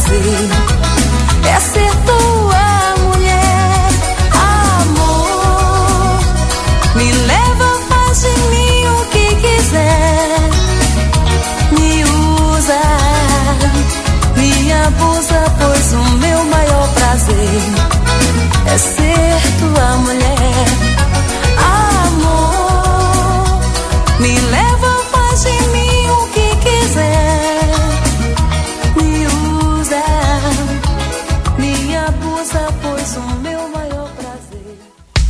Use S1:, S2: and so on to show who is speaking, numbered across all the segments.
S1: prazer é ser tua mulher. Amor, me leva, faz de mim o que quiser. Me usa, me abusa, pois o meu maior prazer é ser tua mulher. Amor, me leva, faz de mim o que quiser. Me usa, me abusa, pois o meu maior prazer.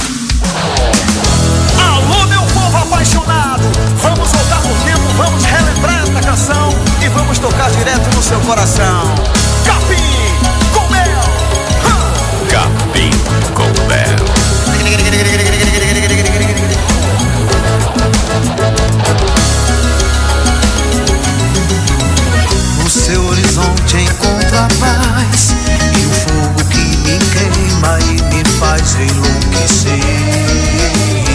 S2: Alô, meu povo apaixonado, vamos voltar no tempo, vamos relembrar essa canção e vamos tocar direto no seu coração. Capim com mel.
S3: Capim com mel.
S4: No seu horizonte encontro a paz e o fogo que me queima e me faz enlouquecer.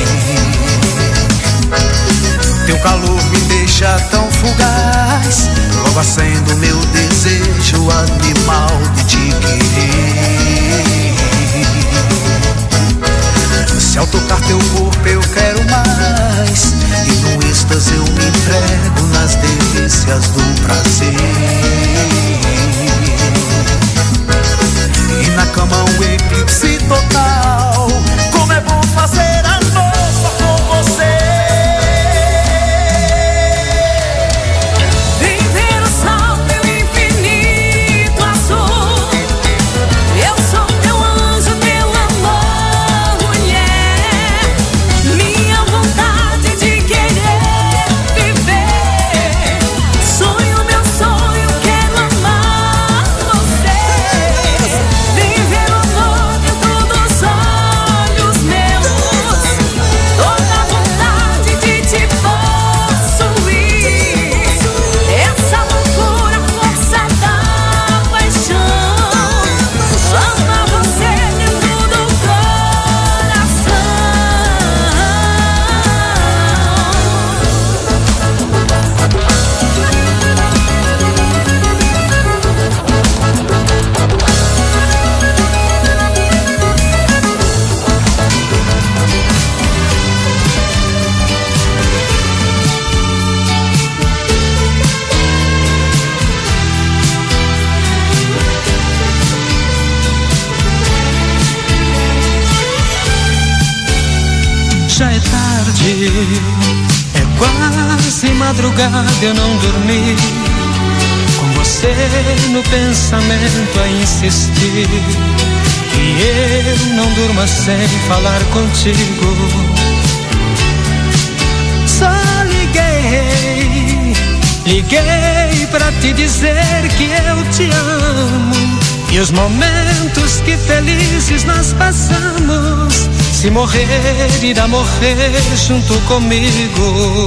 S4: Teu calor me deixa tão fugaz, logo acendo meu desejo animal de te querer. Se ao tocar teu corpo eu quero mais, e no êxtase eu me entrego nas delícias do prazer. E na cama um eclipse total, como é bom fazer amor só com você.
S1: Viver o sol, teu infinito azul. Eu sou teu anjo, teu amor, mulher. Minha vontade de querer viver. Sonho, meu sonho, quero amar você. Viver o amor dentro dos olhos meus. Toda vontade de te possuir. Essa loucura, força da paixão. Amar você dentro do coração.
S5: Já é tarde, é quase madrugada, eu não dormi. Com você no pensamento a insistir. E eu não durmo sem falar contigo. Só liguei pra te dizer que eu te amo. E os momentos que felizes nós passamos, se morrer, irá morrer junto comigo.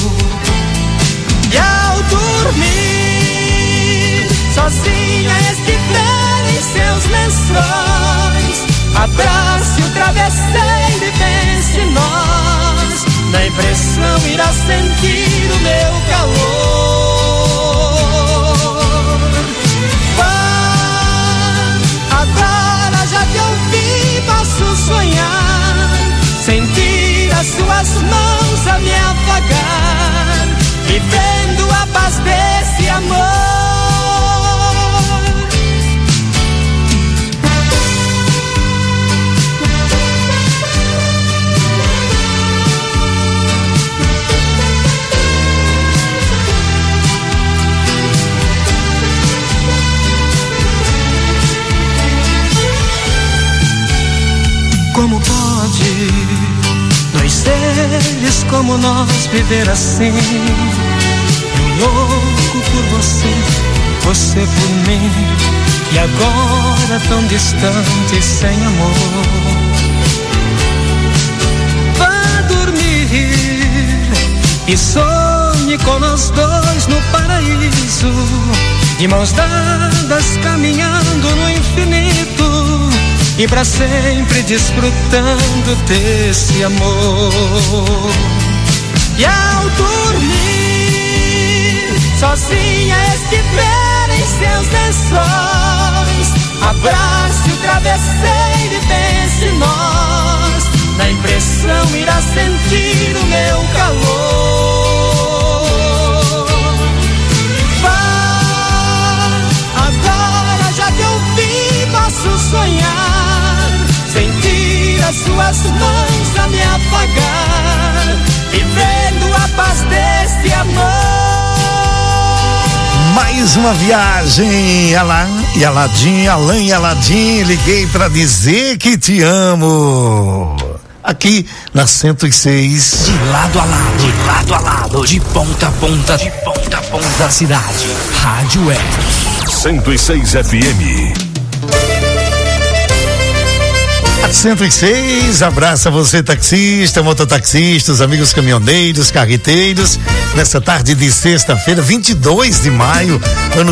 S5: E ao dormir, sozinha estiver em seus lençóis, abrace o travesseiro e pense em nós. Na impressão irá sentir o meu calor. Agora já te ouvi, posso sonhar, sentir as suas mãos a me afagar, vivendo a paz desse amor. Como pode dois seres como nós viver assim? Eu louco por você, você por mim, e agora tão distante, sem amor. Vá dormir e sonhe com nós dois no paraíso, de mãos dadas caminhando no infinito, e pra sempre desfrutando desse amor. E ao dormir, sozinha estiver em seus lençóis, abrace o travesseiro e pense em nós. Na impressão irá sentir o meu calor. Vá, agora já te ouvi, posso sonhar, sentir as suas mãos a me afagar, vivendo a paz deste amor.
S6: Mais uma viagem, Alain e Aladim, Alain e Aladim, liguei pra dizer que te amo. Aqui na 106.
S3: De lado a lado, de lado a lado, de ponta a ponta, de ponta a ponta da cidade. Rádio Web 106 FM.
S6: A 106, abraça você taxista, mototaxista, os amigos caminhoneiros, carreteiros, nessa tarde de sexta-feira, 22 de maio, ano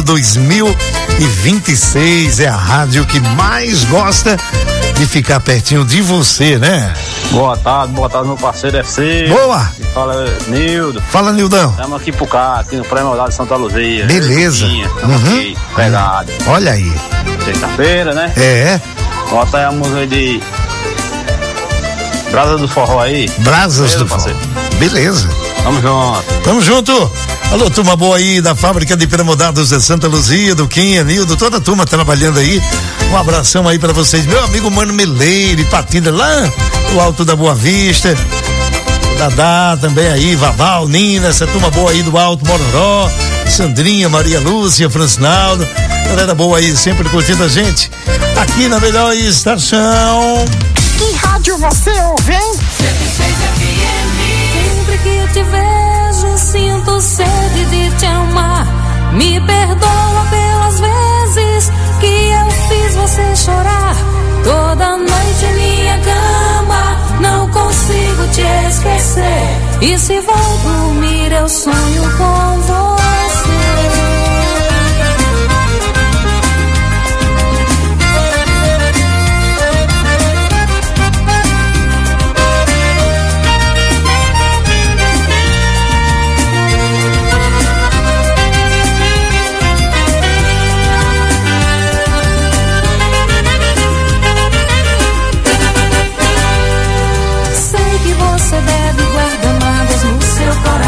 S6: 2026, é a rádio que mais gosta de ficar pertinho de você, né?
S7: Boa tarde, meu parceiro FC.
S6: Boa!
S7: Fala, Nildo.
S6: Fala, Nildão.
S7: Estamos aqui pro cá, aqui no Prêmio de Santa Luzia.
S6: Beleza.
S7: Estamos aqui, pegado.
S6: Olha aí.
S7: Sexta-feira, né?
S6: É.
S7: Bota aí a música de Brasas do Forró aí.
S6: Brasas do Forró. Beleza.
S7: Tamo junto.
S6: Tamo junto. Alô, turma boa aí da fábrica de pré-moldados de Santa Luzia, do Quinha, Nildo, toda a turma trabalhando aí. Um abração aí pra vocês. Meu amigo Mano Meleire, Patina, lá do Alto da Boa Vista. O Dadá também aí, Vaval, Nina, essa turma boa aí do Alto Mororó, Sandrinha, Maria Lúcia, Francinaldo. Galera boa aí, sempre curtindo a gente. Aqui na melhor estação.
S8: Que rádio você ouve, hein?
S1: 106 FM. Sempre que te vejo, sinto sede de te amar. Me perdoa pelas vezes que eu fiz você chorar. Toda noite em minha cama, não consigo te esquecer. E se vou dormir, eu sonho com você. Você deve guardar mágoas no seu coração.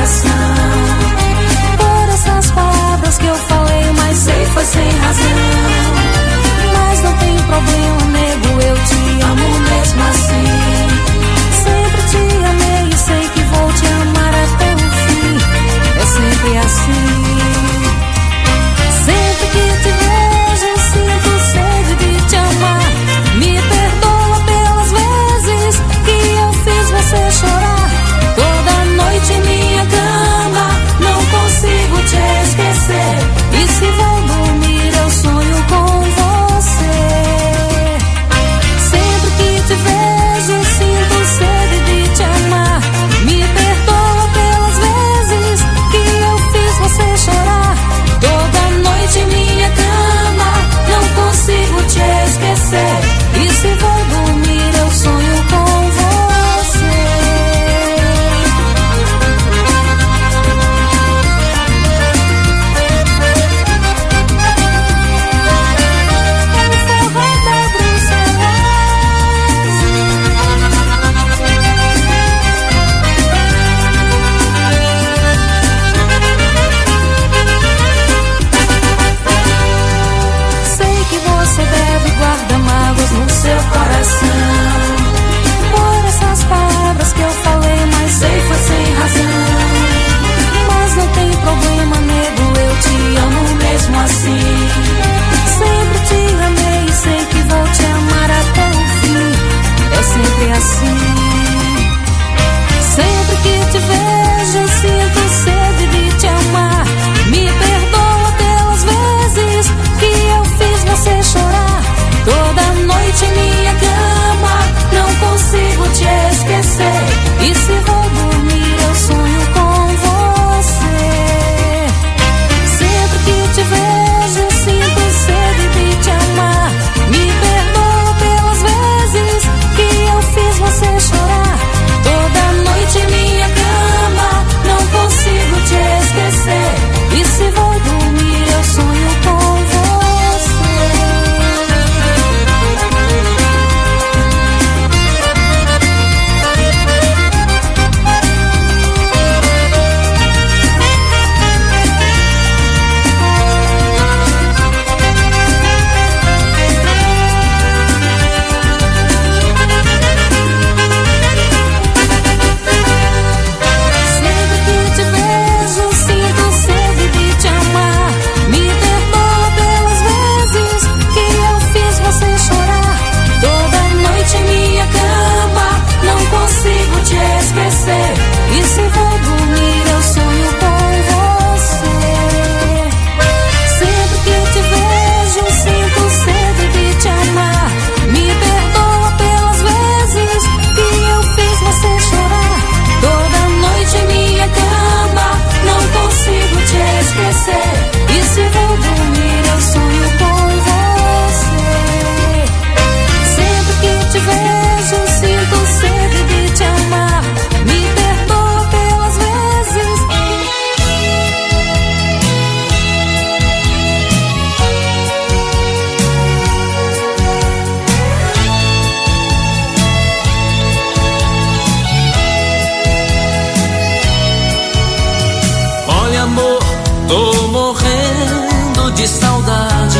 S1: de saudade,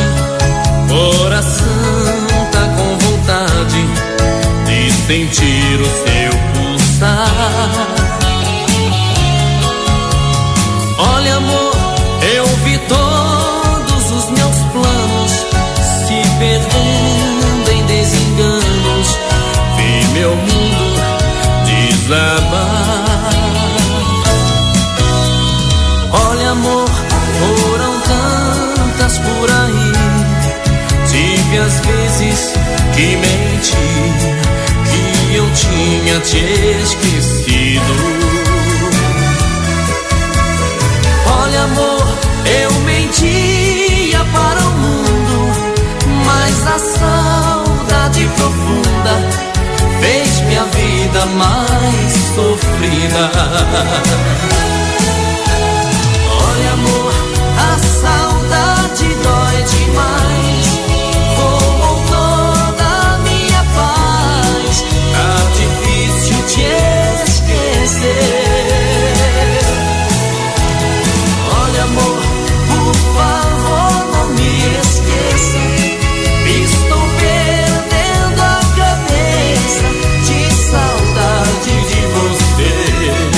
S1: coração tá com vontade de sentir o seu pulsar. Olha, amor, eu vi todos os meus planos se perdendo em desenganos, vi meu mundo desabar. Olha, amor, foram tantas por aí, tive as vezes que menti, que eu tinha te esquecido. Olha, amor, eu mentia para o mundo, mas a saudade profunda fez minha vida mais sofrida. Olha, amor, a saudade dói demais, roubou toda a minha paz, tá difícil te esquecer. Olha, amor, por favor, não me esqueça, estou perdendo a cabeça de saudade de você.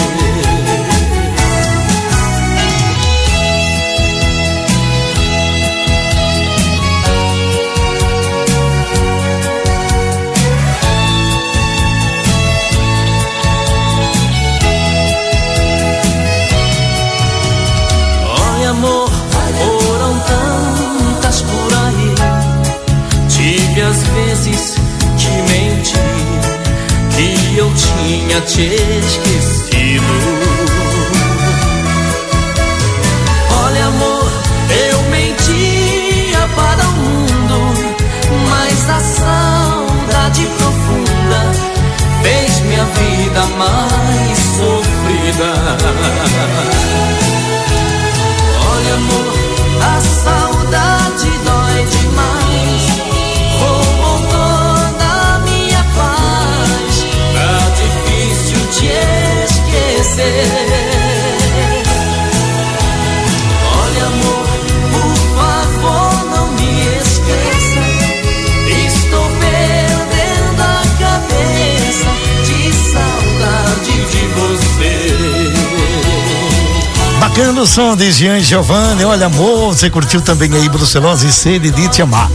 S1: Olha, amor, foram tantas por aí, tive as vezes que menti, que eu tinha te esquecido. Olha, amor, eu mentia para o mundo, mas a saudade profunda fez minha vida mais sofrida. Olha, amor, a saudade dói demais, roubou toda a minha paz, tá difícil te esquecer. Olha, amor, por favor, não me esqueça, estou perdendo a cabeça de saudade de você.
S6: Bacana o som de Jean Giovanni. Olha, amor, você curtiu também aí Brucelose e Sede de Te Amar.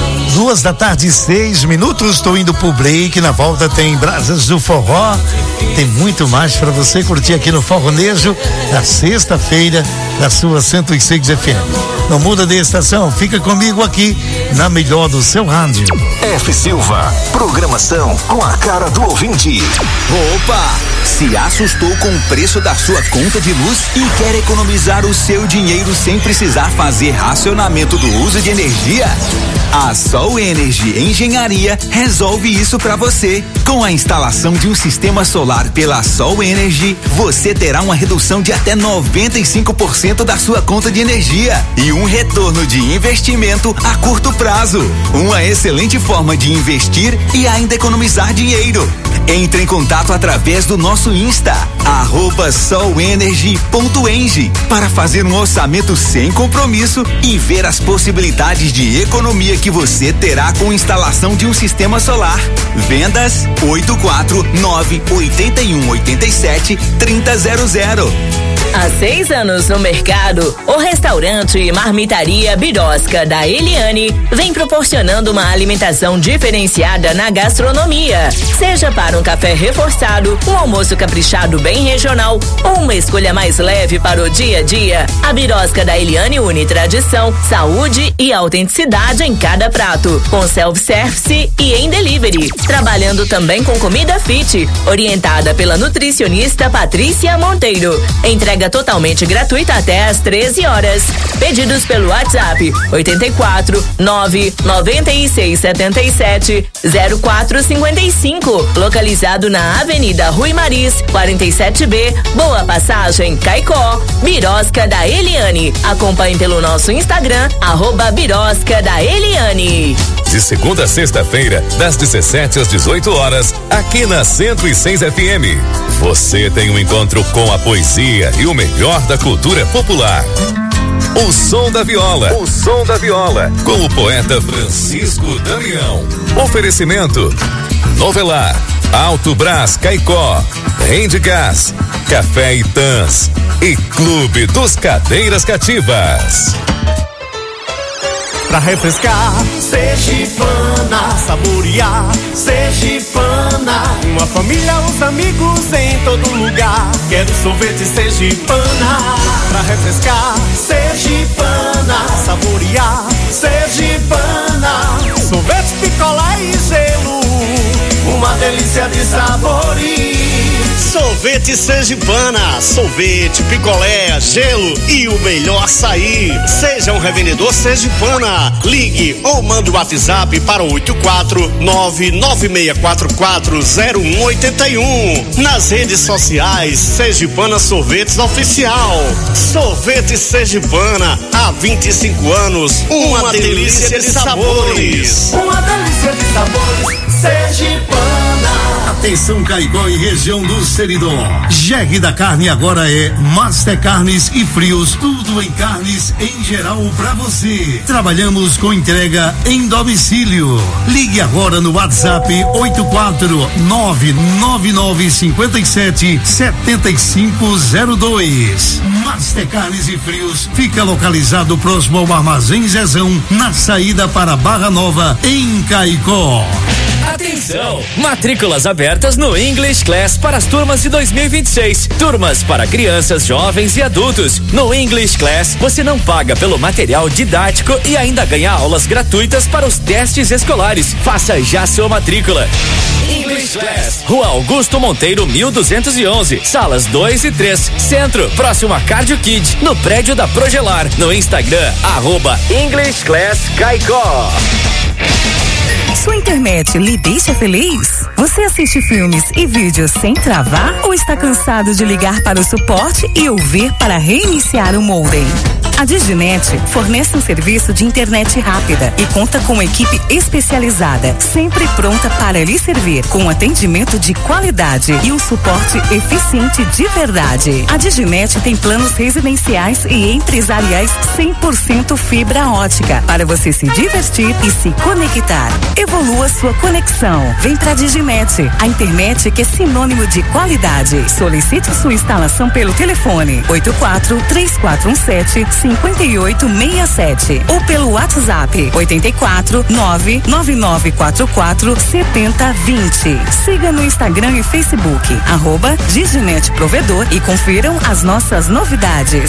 S6: 2h06, estou indo pro break. Na volta tem Brasas do Forró. Tem muito mais para você curtir aqui no Forronejo, na sexta-feira, da sua 106 FM. Não muda de estação, fica comigo aqui na melhor do seu rádio.
S3: F. Silva, programação com a cara do ouvinte.
S9: Opa! Se assustou com o preço da sua conta de luz e quer economizar o seu dinheiro sem precisar fazer racionamento do uso de energia? A Sol Energy Engenharia resolve isso para você. Com a instalação de um sistema solar pela Sol Energy, você terá uma redução de até 95% da sua conta de energia e um retorno de investimento a curto prazo. Uma excelente forma de investir e ainda economizar dinheiro. Entre em contato através do nosso Insta, @solenergy.eng, para fazer um orçamento sem compromisso e ver as possibilidades de economia que você terá com instalação de um sistema solar. Vendas 849-8187-3000.
S10: Há 6 anos no mercado, o restaurante e marmitaria Birosca da Eliane vem proporcionando uma alimentação diferenciada na gastronomia. Seja para um café reforçado, um almoço caprichado bem regional ou uma escolha mais leve para o dia a dia, a Birosca da Eliane une tradição, saúde e autenticidade em cada prato, com self-service e em delivery. Trabalhando também com comida fit, orientada pela nutricionista Patrícia Monteiro. Entrega totalmente gratuita até às 13 horas. Pedidos pelo WhatsApp 84 996 77 0455. Localizado na Avenida Rui Maris, 47B, Boa Passagem, Caicó. Birosca da Eliane. Acompanhe pelo nosso Instagram, @Birosca da Eliane.
S3: De segunda a sexta-feira, das 17 às 18 horas, aqui na 106 FM. Você tem um encontro com a poesia e o melhor da cultura popular.
S11: O Som da Viola. O Som da Viola. Com o poeta Francisco Damião. Oferecimento: Novelar, Alto Brás Caicó, Rende Gás, Café Itãs e Clube dos Cadeiras Cativas.
S5: Pra refrescar, Sergipana, saborear, Sergipana. Uma família, os amigos em todo lugar. Quero sorvete Sergipana. Pra refrescar, Sergipana, saborear, Sergipana. Sorvete, picolé e gelo, uma delícia de sabores.
S12: Sorvete Sergipana, sorvete, picolé, gelo e o melhor açaí. Seja um revendedor Sergipana. Ligue ou mande o WhatsApp para o 84996440181. Nas redes sociais, Sergipana Sorvetes Oficial. Sorvete Sergipana, há 25 anos, uma delícia de sabores.
S5: Uma delícia de sabores, Sergipana.
S6: Atenção, Caicó e região do Seridó. Jegue da Carne agora é Master Carnes e Frios, tudo em carnes em geral pra você. Trabalhamos com entrega em domicílio. Ligue agora no WhatsApp 84999577502. Master Carnes e Frios fica localizado próximo ao Armazém Zezão, na saída para Barra Nova, em Caicó.
S13: Atenção! Matrículas abertas no English Class para as turmas de 2026. Turmas para crianças, jovens e adultos. No English Class, você não paga pelo material didático e ainda ganha aulas gratuitas para os testes escolares. Faça já sua matrícula. English Class, Rua Augusto Monteiro, 1211, salas 2 e 3, Centro, próximo a Cardio Kid, no prédio da Progelar. No Instagram, @English Class Caicó.
S14: Sua internet lhe deixa feliz? Você assiste filmes e vídeos sem travar ou está cansado de ligar para o suporte e ouvir para reiniciar o modem? A Diginet fornece um serviço de internet rápida e conta com uma equipe especializada, sempre pronta para lhe servir, com atendimento de qualidade e um suporte eficiente de verdade. A Diginet tem planos residenciais e empresariais 100% fibra ótica, para você se divertir e se conectar. Evolua sua conexão. Vem pra Diginet, a internet que é sinônimo de qualidade. Solicite sua instalação pelo telefone 84-3417-5867 ou pelo WhatsApp 84-99944-7020. Siga no Instagram e Facebook @Diginet Provedor e confiram as nossas novidades.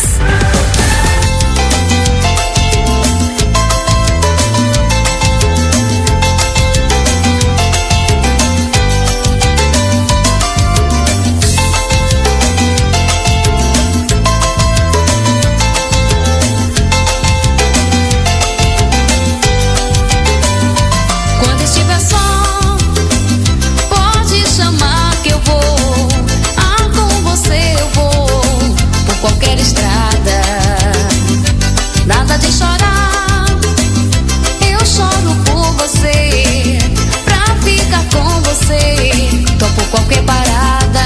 S1: Qualquer parada,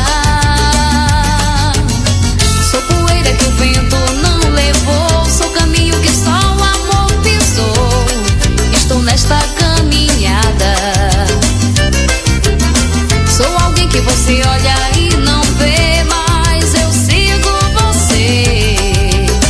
S1: sou poeira que o vento não levou, sou caminho que só o amor pisou. Estou nesta caminhada, sou alguém que você olha e não vê, mas eu sigo você.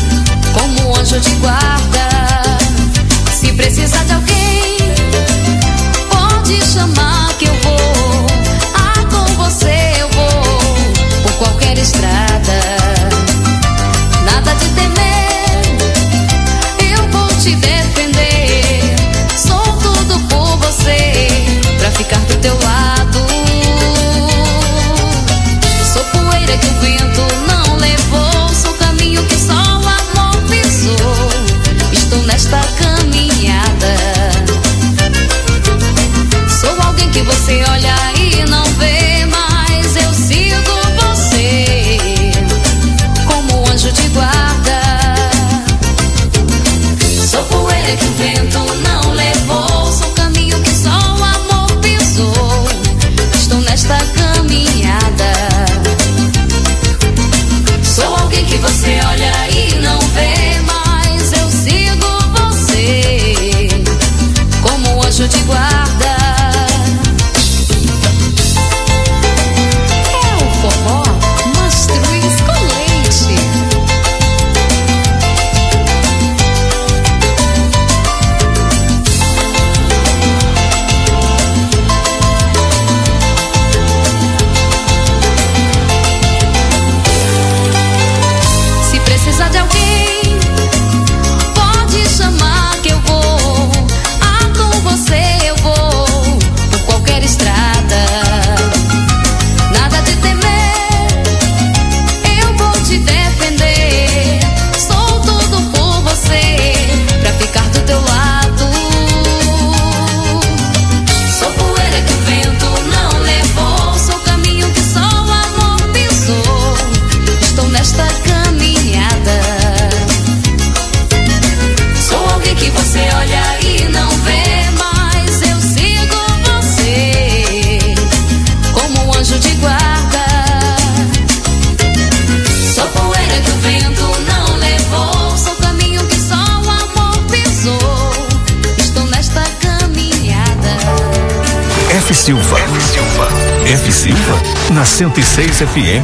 S3: Silva. F Silva na 106 FM.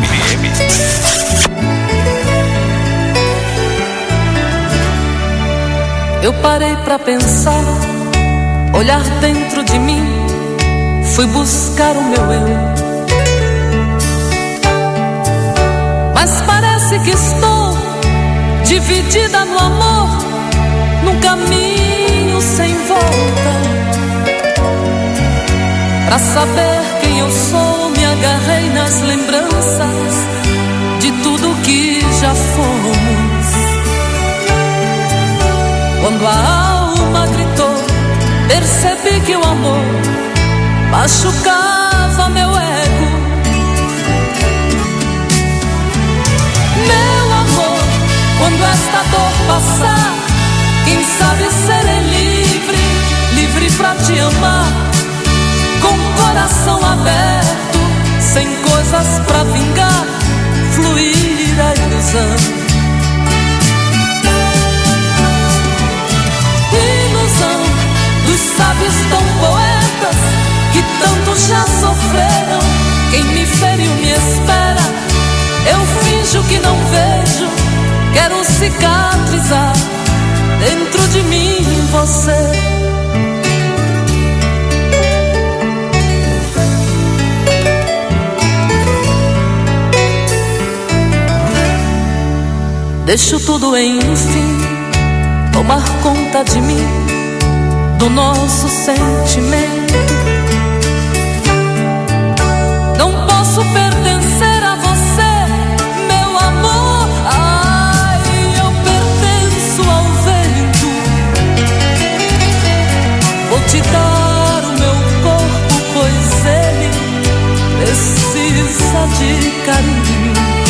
S1: Eu parei pra pensar, olhar dentro de mim, fui buscar o meu eu. Mas parece que estou dividida no amor, num caminho sem volta. Pra saber quem eu sou, me agarrei nas lembranças de tudo que já fomos. Quando a alma gritou, percebi que o amor machucava meu ego. Meu amor, quando esta dor passar, quem sabe serei livre, livre pra te amar, com o coração aberto, sem coisas pra vingar, fluir a ilusão. Ilusão dos sábios tão poetas que tanto já sofreram. Quem me feriu me espera, eu finjo que não vejo, quero cicatrizar dentro de mim você. Deixo tudo enfim tomar conta de mim, do nosso sentimento. Não posso pertencer a você, meu amor. Ai, eu pertenço ao vento. Vou te dar o meu corpo, pois ele precisa de carinho.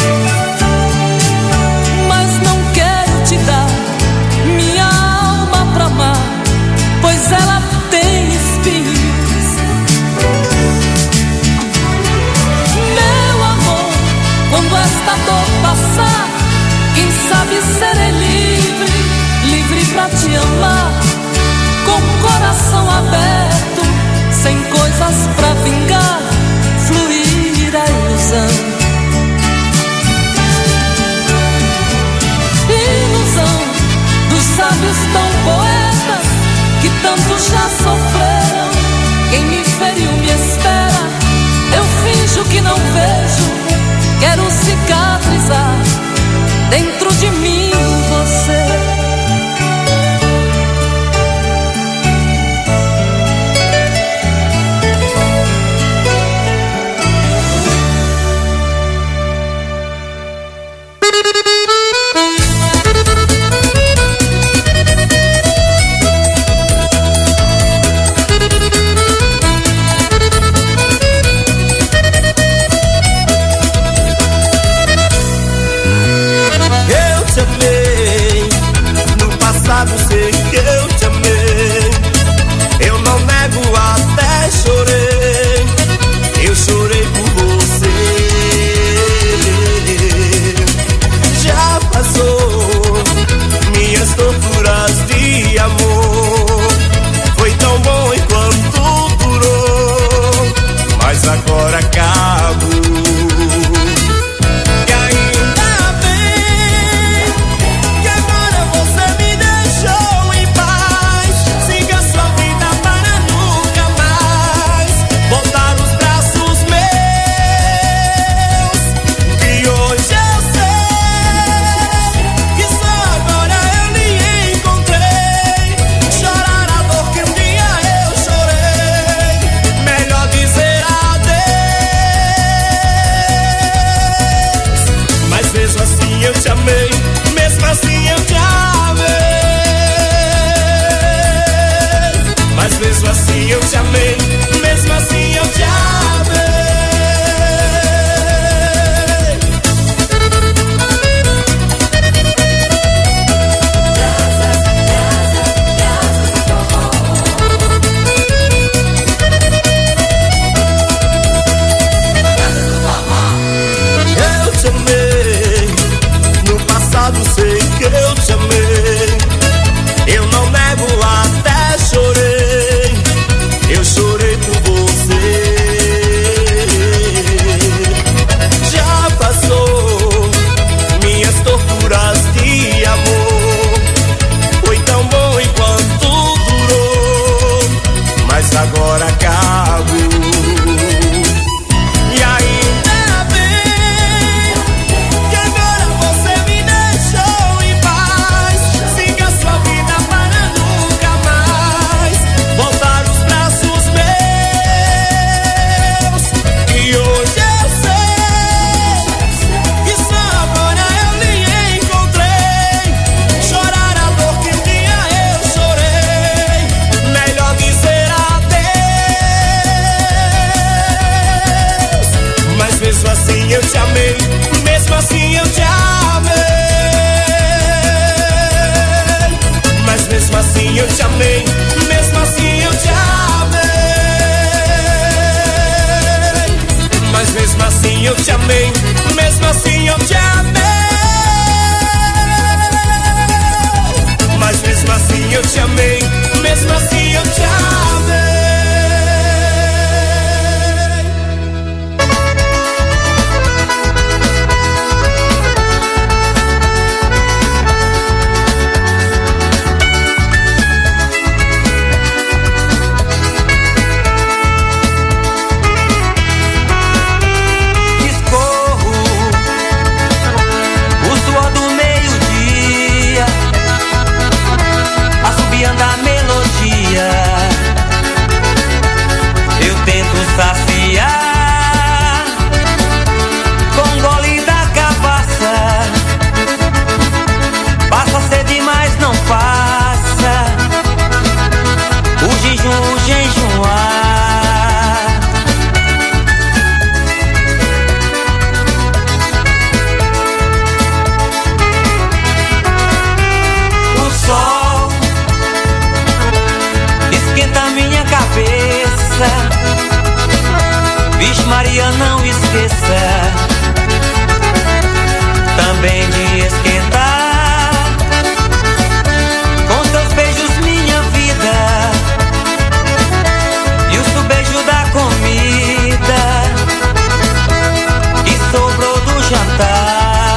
S1: Pois ela tem espinhos. Meu amor, quando esta dor passar, quem sabe serei livre, livre pra te amar, com o coração aberto, sem coisas pra vingar, fluir a ilusão. Ilusão dos sábios tão poetas que tanto já sofreram. Quem me feriu me espera, eu finjo que não vejo, quero cicatrizar dentro de mim você.
S5: assim eu te amei, mesmo assim eu te amei. Mas mesmo assim eu te amei, mesmo assim eu te amei. Mas mesmo assim eu te amei, mesmo assim eu te amei.
S15: Da melodia, eu tento saciar com gole da cabaça. Passa a ser demais, não passa o jejuar. O sol esquenta minha cabeça. Vixe Maria, não esqueça também de esquentar com seus beijos minha vida e o subejo da comida que sobrou do jantar.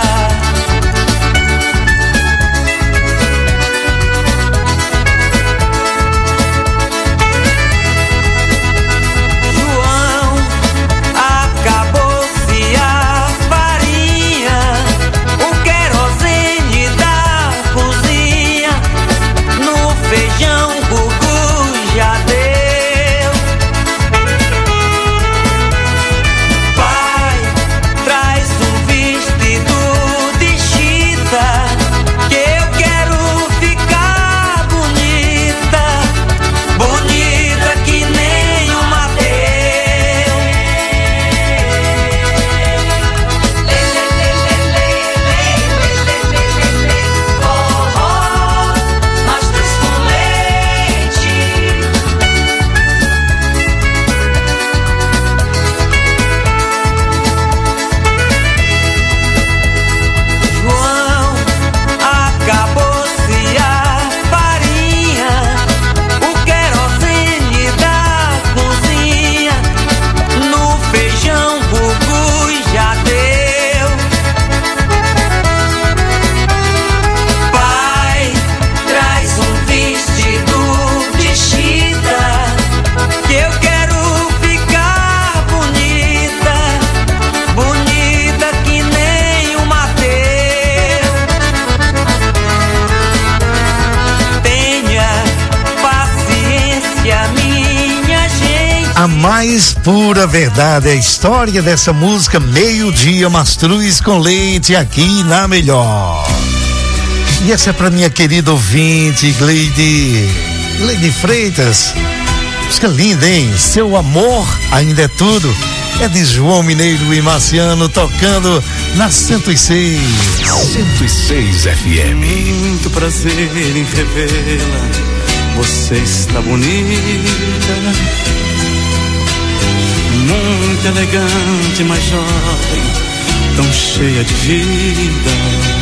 S6: A mais pura verdade é a história dessa música Meio-Dia Mastruz com Leite aqui na Melhor. E essa é pra minha querida ouvinte Gleide Freitas. Música linda, hein? Seu amor ainda é tudo. É de João Mineiro e Marciano tocando na 106.
S3: 106 FM.
S16: Muito prazer em revê-la. Você está bonita, muito elegante, mas jovem, tão cheia de vida.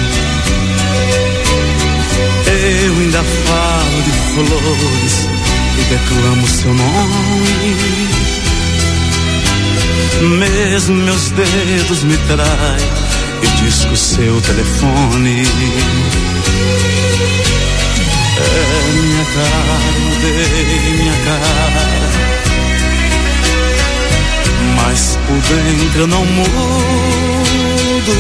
S16: Eu ainda falo de flores e declamo seu nome. Mesmo meus dedos me traem e disco seu telefone. É minha cara, mudei minha cara, mas por dentro eu não mudo.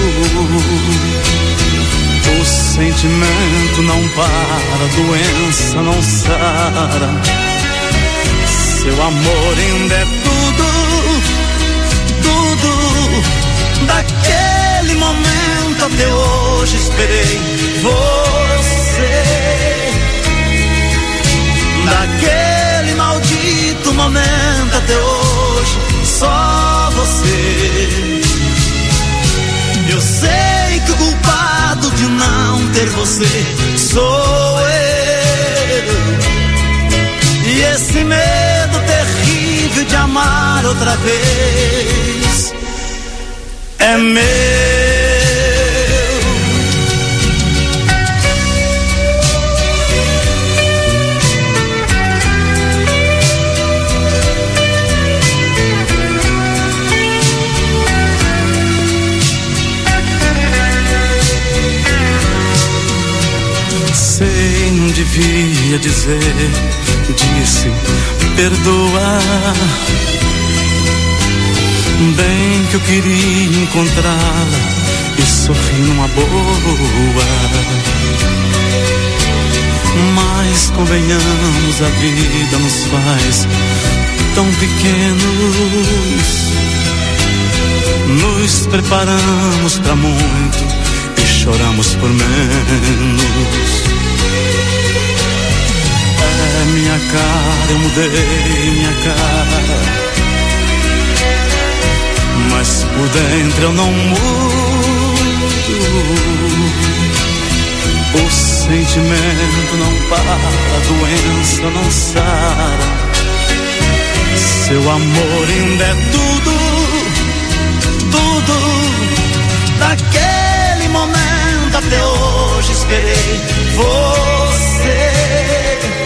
S16: O sentimento não para, a doença não sara. Seu amor ainda é tudo, tudo. Daquele momento até hoje esperei você. Daquele maldito momento até hoje, só você. Eu sei que o culpado de não ter você sou eu.
S4: E esse medo terrível de amar outra vez é meu.
S16: Sei, não devia dizer, disse, perdoa. Bem que eu queria encontrá-la e sorrir numa boa. Mas convenhamos, a vida nos faz tão pequenos. Nos preparamos pra muito e choramos por menos. É minha cara, eu mudei minha cara, mas por dentro eu não mudo. O sentimento não para, a doença não sara. Seu amor ainda é tudo, tudo. Daquele momento até hoje esperei você.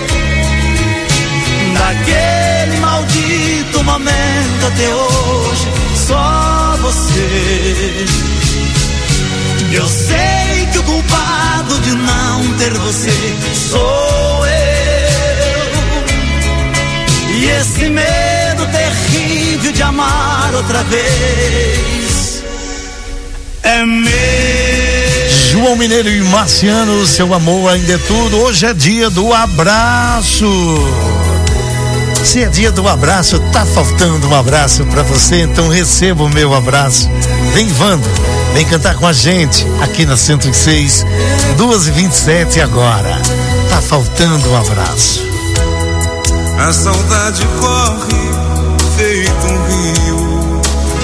S16: Daquele maldito momento até hoje, só você. Eu sei que o culpado de não ter você sou eu. E esse medo terrível de amar outra vez é meu.
S6: João Mineiro e Marciano, seu amor ainda é tudo. Hoje é dia do abraço. Se é dia do abraço, tá faltando um abraço pra você, então receba o meu abraço. Vem, Wanda, vem cantar com a gente aqui na 106, 2h27 agora. Tá faltando um abraço.
S17: A saudade corre feito um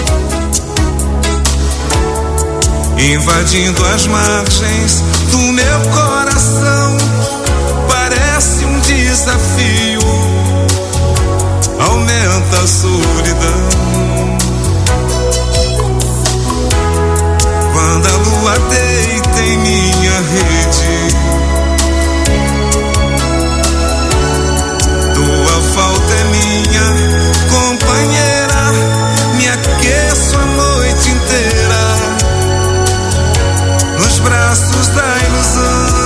S17: rio, invadindo as margens do meu coração. Parece um desafio, aumenta a solidão. Quando a lua deita em minha rede, tua falta é minha companheira. Me aqueço a noite inteira nos braços da ilusão.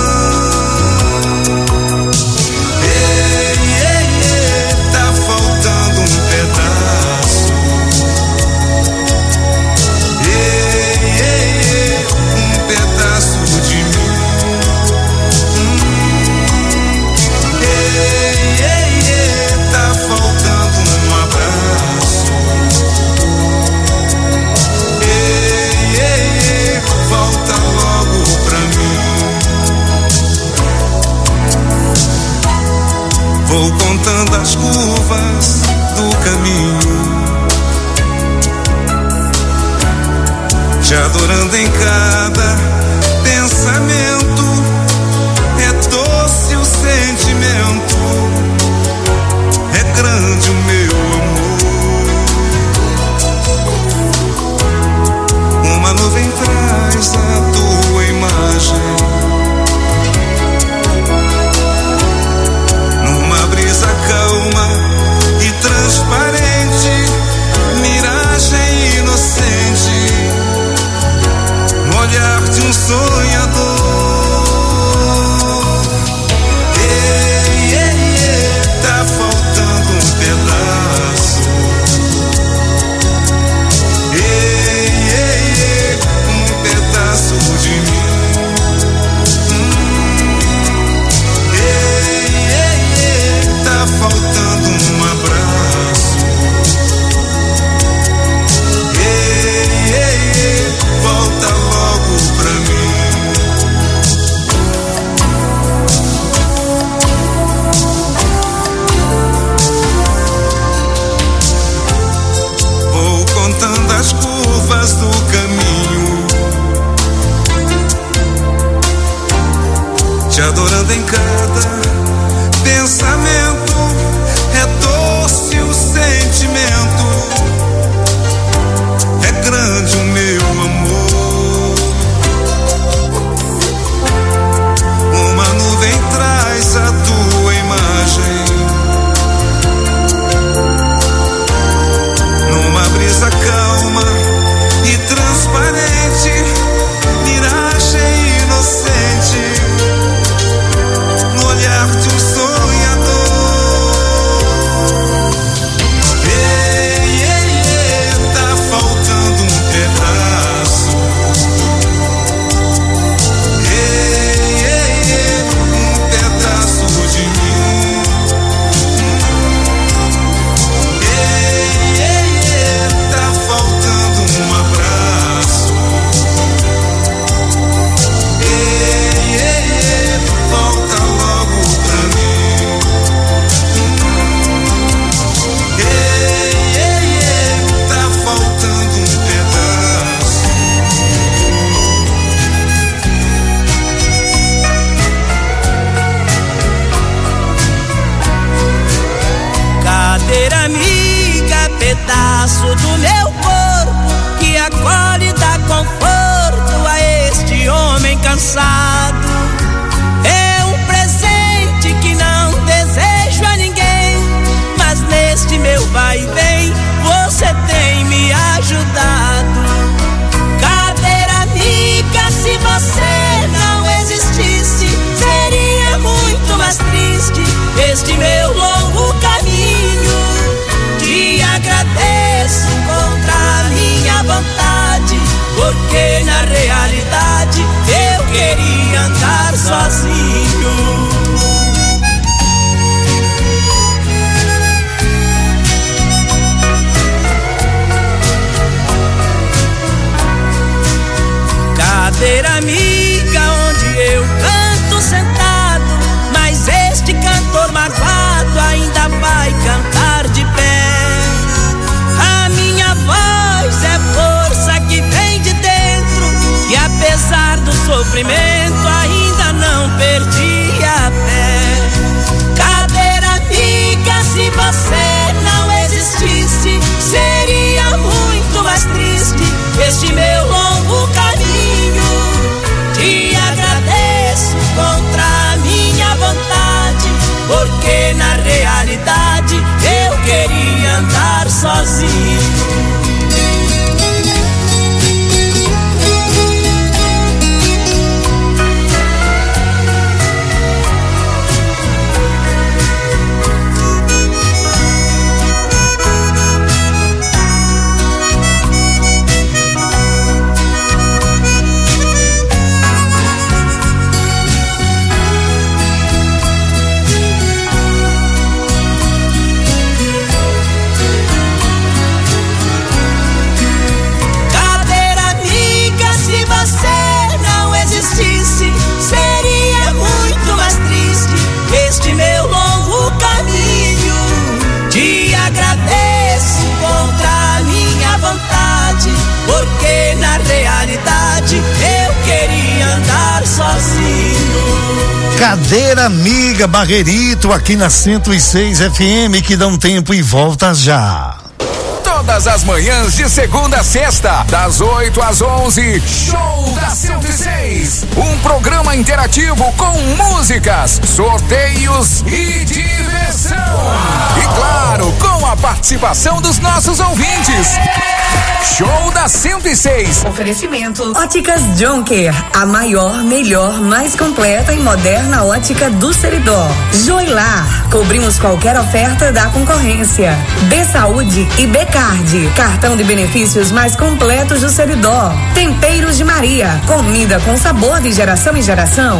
S17: Vou contando as curvas do caminho, te adorando em cada pensamento. É doce o sentimento, é grande o meu amor. Uma nuvem traz a tua imagem, calma e transparente, miragem inocente, no olhar de um sonhador. Ei, ei, ei, tá faltando um pedaço. Ei, ei, ei, um pedaço de mim. Faltando um abraço. Ei, ei, ei, volta logo pra mim. Vou contando as curvas do caminho, te adorando em cada pensamento.
S5: queria andar sozinho. Porque na realidade eu queria andar sozinho.
S6: Cadeira Amiga Barreirito aqui na 106 FM, que dá um tempo e volta já.
S11: Todas as manhãs de segunda a sexta, das 8 às 11, Show da 106. Um programa interativo com músicas, sorteios e diversão. E claro, com a participação dos nossos ouvintes. Show da 106.
S14: Oferecimento Óticas Jonker, a maior, melhor, mais completa e moderna ótica do Seridó. Joilar, cobrimos qualquer oferta da concorrência. B Saúde e B Card, cartão de benefícios mais completos do Seridó. Temperos de Maria, comida com sabor de geração em geração.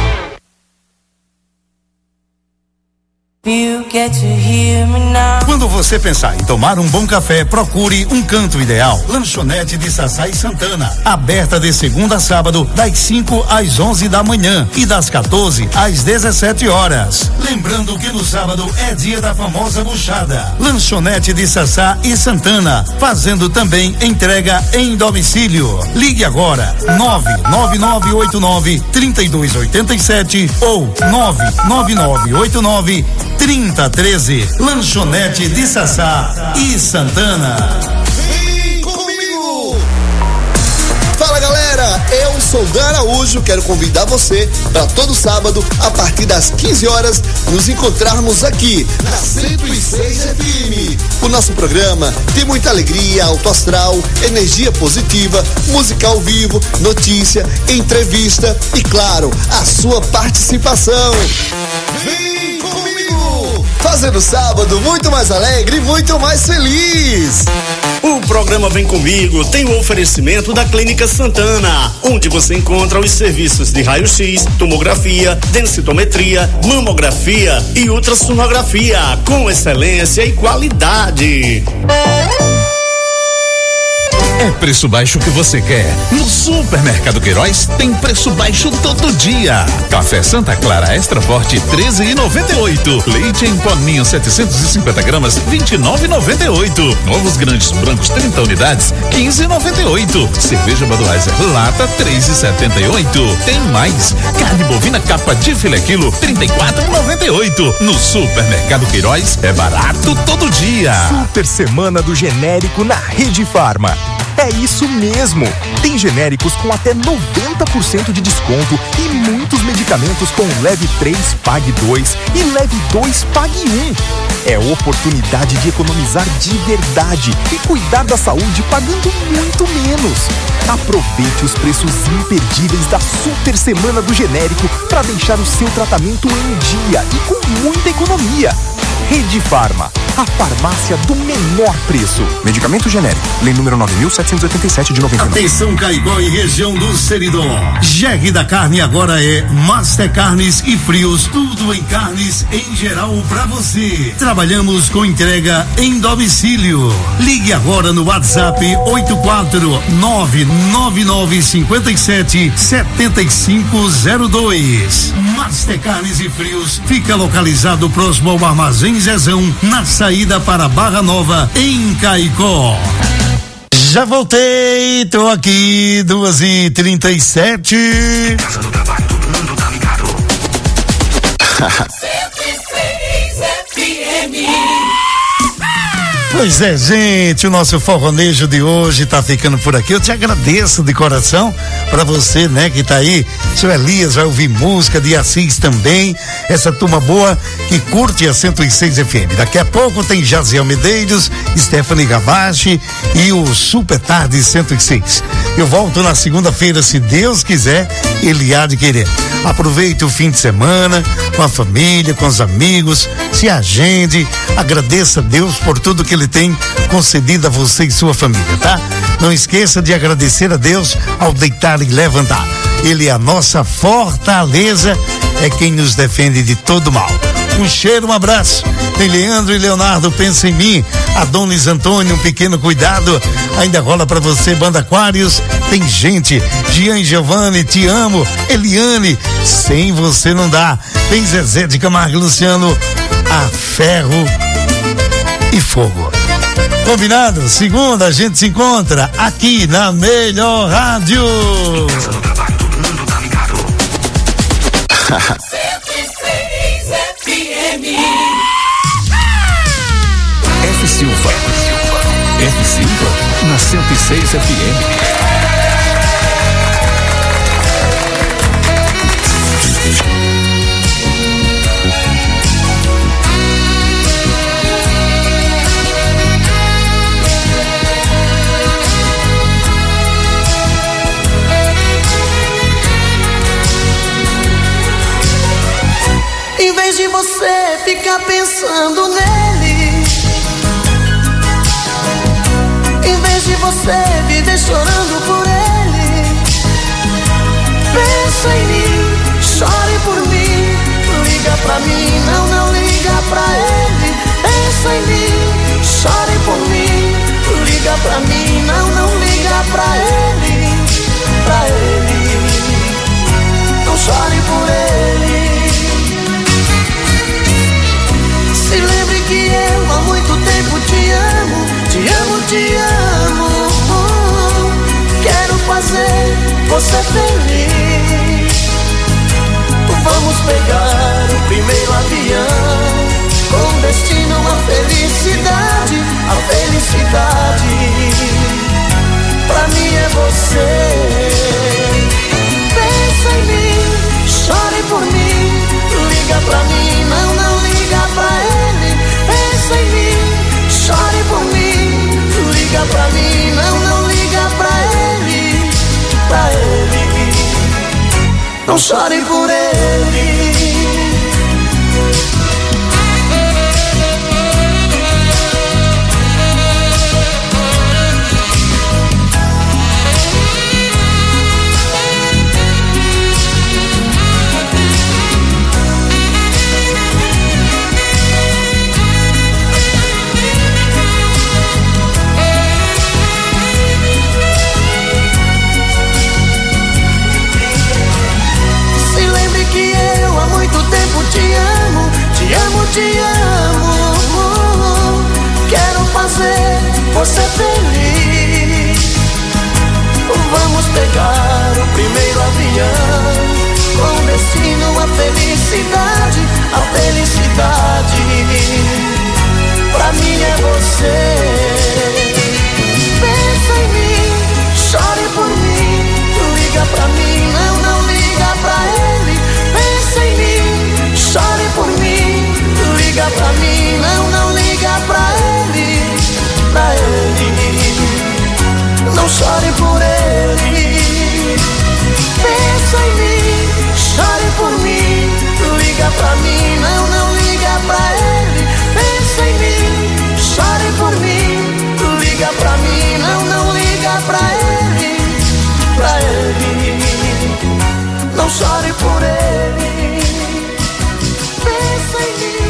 S6: Quando você pensar em tomar um bom café, procure um canto ideal. Lanchonete de Sassá e Santana, aberta de segunda a sábado, das 5 às 11 da manhã e das 14 às 17 horas. Lembrando que no sábado é dia da famosa buchada. Lanchonete de Sassá e Santana, fazendo também entrega em domicílio. Ligue agora 99989-3287 ou 99989-3013. Lanchonete de Sassá e Santana.
S18: Vem comigo! Fala galera, eu sou Dan Araújo, quero convidar você para todo sábado, a partir das 15 horas, nos encontrarmos aqui na 106 FM. O nosso programa tem muita alegria, alto astral, energia positiva, música ao vivo, notícia, entrevista e, claro, a sua participação. Vem comigo! Fazendo sábado muito mais alegre e muito mais feliz.
S12: O programa Vem Comigo tem o oferecimento da Clínica Santana, onde você encontra os serviços de raio-x, tomografia, densitometria, mamografia e ultrassonografia, com excelência e qualidade.
S19: É preço baixo que você quer? No Supermercado Queiroz tem preço baixo todo dia. Café Santa Clara Extra Forte, R$13,98. Leite em pó Ninho 750 gramas, R$29,98. Novos grandes brancos 30 unidades, R$15,98. Cerveja Budweiser lata, R$3,78. Tem mais. Carne bovina capa de filé quilo, R$34,98. No Supermercado Queiroz é barato todo dia.
S20: Super Semana do Genérico na Rede Farma. É isso mesmo! Tem genéricos com até 90% de desconto e muitos medicamentos com leve 3, pague 2 e leve 2, pague 1. É oportunidade de economizar de verdade e cuidar da saúde pagando muito menos. Aproveite os preços imperdíveis da Super Semana do Genérico para deixar o seu tratamento em dia e com muita economia. Rede Farma, a farmácia do menor preço. Medicamento genérico, lei número 9.787 de 99.
S6: Atenção Caicó e região do Seridó. GR da Carne agora é Master Carnes e Frios, tudo em carnes em geral pra você. Trabalhamos com entrega em domicílio. Ligue agora no WhatsApp 849-9957-7502. Master Carnes e Frios fica localizado próximo ao Armazém Zezão, na saída para Barra Nova, em Caicó. Já voltei, tô aqui, 2h37.
S3: Casa do trabalho, todo mundo tá ligado.
S5: 106 FM.
S6: Pois é, gente, o nosso forronejo de hoje tá ficando por aqui. Eu te agradeço de coração pra você, né, que tá aí. Seu Elias vai ouvir música de Assis também. Essa turma boa que curte a 106 FM. Daqui a pouco tem Jaziel Medeiros, Stephanie Gavache e o Super Tarde 106. Eu volto na segunda-feira, se Deus quiser, Ele há de querer. Aproveite o fim de semana com a família, com os amigos, se agende, agradeça a Deus por tudo que Ele tem concedido a você e sua família, tá? Não esqueça de agradecer a Deus ao deitar e levantar. Ele é a nossa fortaleza, é quem nos defende de todo mal. Um cheiro, um abraço. Tem Leandro e Leonardo, pensa em mim. Adonis Antônio, um pequeno cuidado. Ainda rola pra você, Banda Aquários. Tem gente. Gian e Giovanni, te amo. Eliane, sem você não dá. Tem Zezé de Camargo e Luciano, a ferro e fogo. Combinado? Segunda a gente se encontra aqui na melhor rádio.
S3: No trabalho, todo mundo tá ligado.
S5: 106 FM.
S3: F Silva. F Silva na 106 FM.
S5: Em vez de você ficar pensando nele, em vez de você viver chorando por ele, pensa em mim, chore por mim, liga pra mim, não liga pra ele. Pensa em mim, chore por mim, liga pra mim, não liga pra ele, pra ele, não chore por ele. Se lembre que eu há muito tempo te amo, te amo, te amo. Quero fazer você feliz. Vamos pegar o primeiro avião com destino à felicidade, a felicidade. Pra mim é você. Pensa em mim, chore por mim, liga pra mim, não liga pra ele. Pensa em mim, chore por mim, liga pra mim, não liga pra ele, pra ele, não chore por ele. Te amo, quero fazer você feliz. Vamos pegar o primeiro avião com destino à felicidade, a felicidade. Pra mim é você. Pensa em mim, chore por mim, liga pra mim, não liga pra ele. Pensa em mim, chore por mim, liga pra mim, não liga pra ele, não chore por ele. Pensa em mim, chore por mim, liga pra mim, não liga pra ele. Pensa em mim, chore por mim, liga pra mim, não liga pra ele, não chore por ele. Pensa em mim.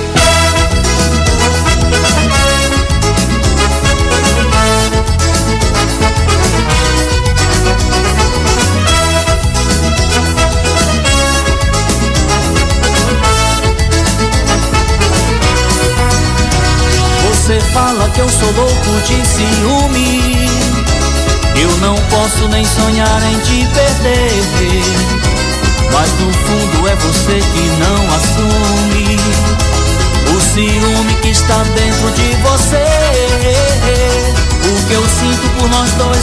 S5: Você fala que eu sou louco de ciúme, eu não posso nem sonhar em te perder, mas no fundo é você que não assume o ciúme que está dentro de você.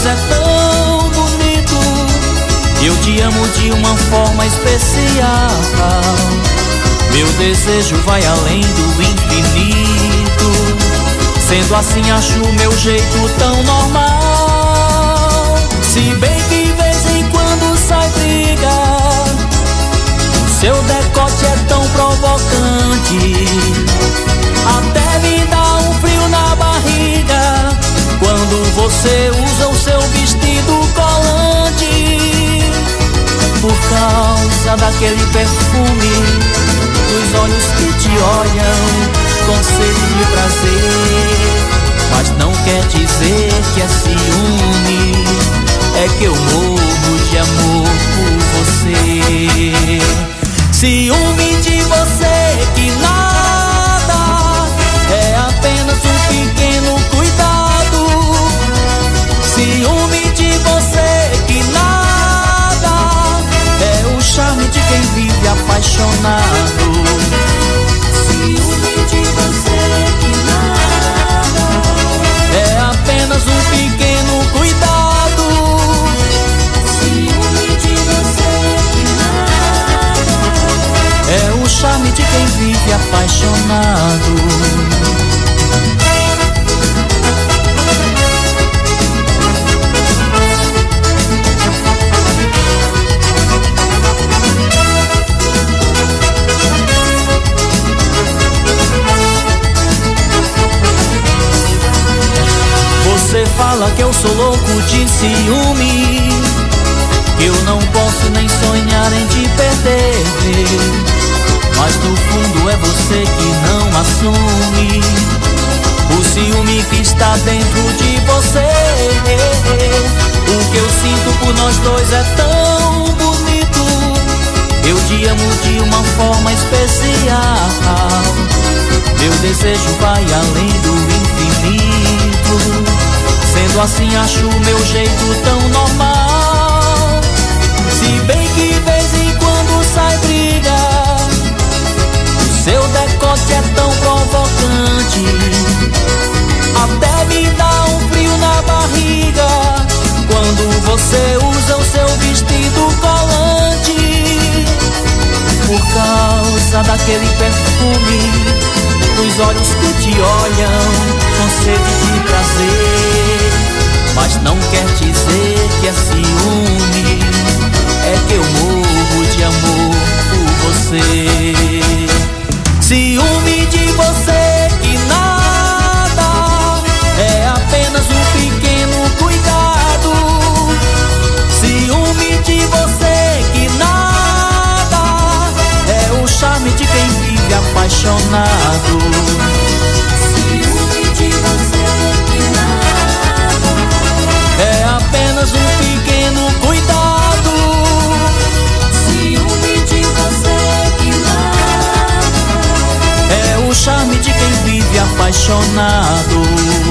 S15: dois é tão bonito. Eu te amo de uma forma especial. Meu desejo vai além do infinito. Sendo assim acho meu jeito tão normal. Se bem que de vez em quando sai briga, seu decote é tão provocante, até me dá um frio na barriga quando você usa o seu vestido colante. Por causa daquele perfume, dos olhos que te olham com sede de prazer, mas não quer dizer que é ciúme, é que eu morro de amor por você. Ciúme de você que nada, é apenas um pequeno cuidado. Ciúme de você que nada, é o charme de quem vive apaixonado. Ciúme de você que nada, é apenas um pequeno cuidado. Ciúme de você que nada, é o charme de quem vive apaixonado. Você fala que eu sou louco de ciúme, que eu não posso nem sonhar em te perder, mas no fundo é você que não assume o ciúme que está dentro de você. O que eu sinto por nós dois é tão bonito. Eu te amo de uma forma especial. Meu desejo vai além do infinito. Sendo assim acho meu jeito tão normal. Se bem que de vez em quando sai briga, o seu decote é tão provocante, até me dá um frio na barriga quando você usa o seu vestido colante. Por causa daquele perfume, dos olhos que te olham com sede de prazer, mas não quer dizer que é ciúme, é que eu morro de amor por você. Ciúme de você que nada, é apenas um pequeno cuidado. Ciúme de você que nada, é o charme de quem vive apaixonado. Ciúme de você que nada, é apenas um pequeno cuidado. Ciúme de você que nada, é o charme de quem vive apaixonado.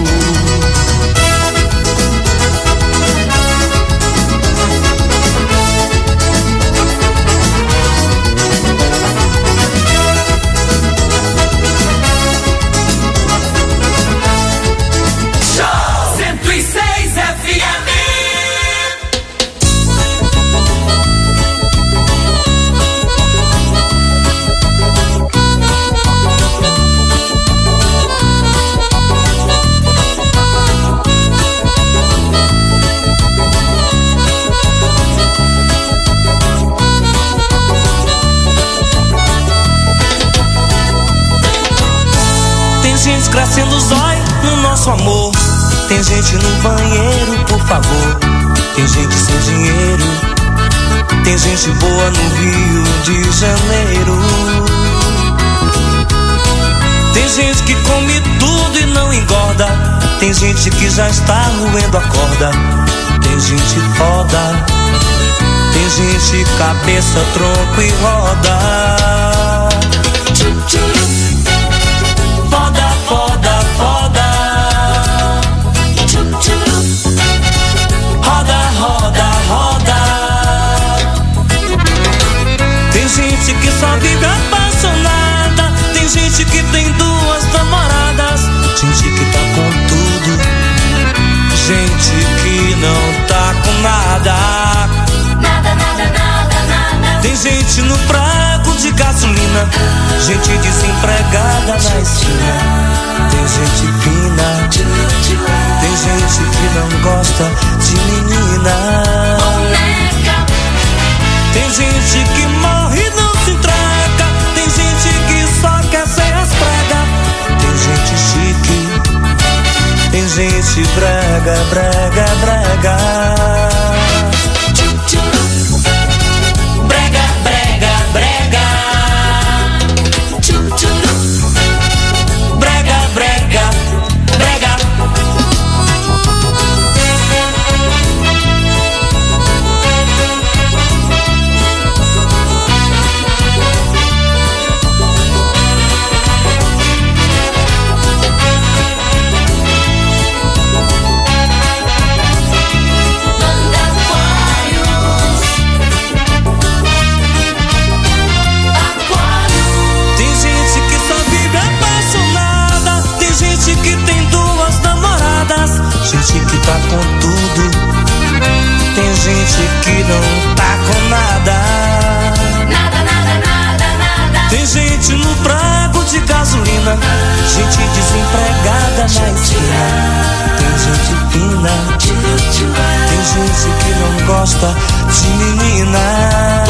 S15: Crescendo os olhos no nosso amor. Tem gente no banheiro, por favor. Tem gente sem dinheiro. Tem gente boa no Rio de Janeiro. Tem gente que come tudo e não engorda. Tem gente que já está roendo a corda. Tem gente foda. Tem gente cabeça, tronco e roda. Foda, foda, foda. Roda, roda, roda. Tem gente que só vive apaixonada. Tem gente que tem duas namoradas. Gente que tá com tudo. Gente que não gasolina, gente desempregada na esquina. Tem gente fina, tem gente que não gosta de menina. Tem gente que morre e não se entrega, tem gente que só quer ser as pregas. Tem gente chique, tem gente brega, brega, brega. Brega, brega, brega. Brega, brega, brega. Gente que tá com tudo, tem gente que não tá com nada. Nada, nada, nada, nada. Tem gente no prago de gasolina, gente desempregada na esquina. Tem gente fina, tem gente que não gosta de menina.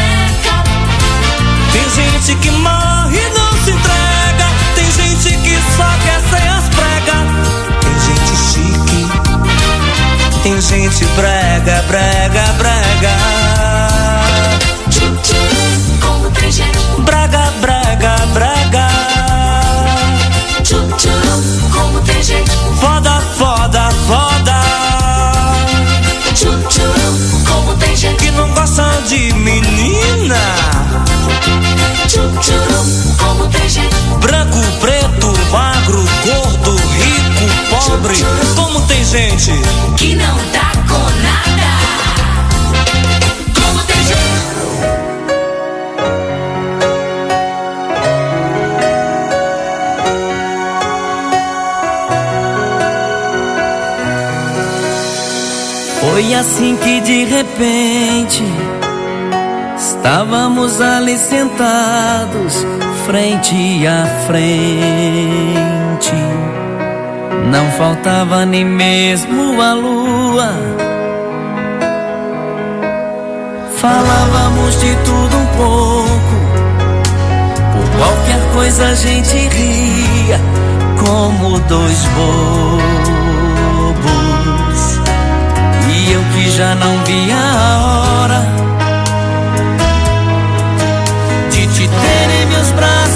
S15: Tem gente que morre e não se entrega, tem gente que só quer ser as pregas. Tem gente chique, tem gente brega, brega, brega. Como tem gente brega, brega, brega. Como tem gente foda, foda, foda. Como tem gente que não gosta de menina. Como tem gente branco, preto, magro, gordo, rico, pobre. Como tem gente que não dá com nada. Como tem gente. Foi assim que de repente estávamos ali sentados, frente a frente. Não faltava nem mesmo a lua. Falávamos de tudo um pouco, por qualquer coisa a gente ria, como dois bobos. E eu que já não via a